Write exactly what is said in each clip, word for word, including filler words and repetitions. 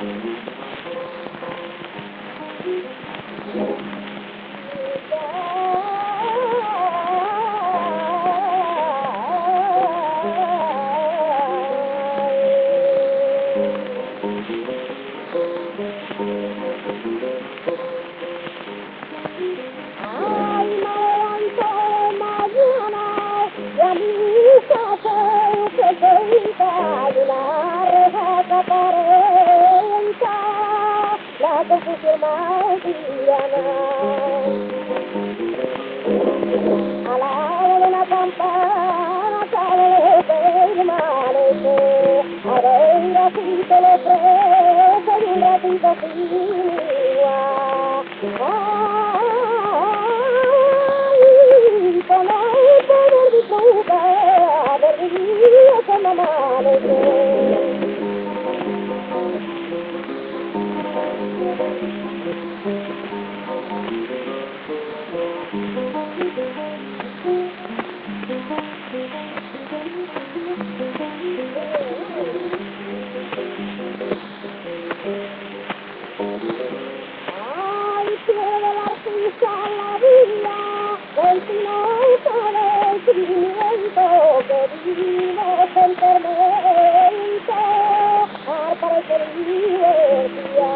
La confusión meridiana a la hora de la campana sale el permanece a ver así te lo ofrece y un ratito sin igual. Ay, con el poder disfrutar del día que me amanece. Ay, pierde el artista la vida del silencio del sentimiento que vivimos en tormento al parecer divertida.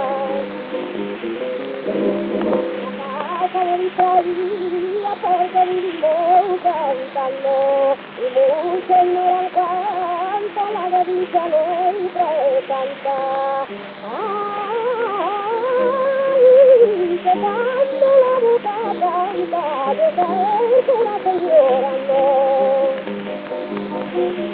Me distraía porque vivimos cantando y muchos no dan cuenta la desdicha nuestra canta. Ay, que cuando la boca canta, de caer se la estoy llorando.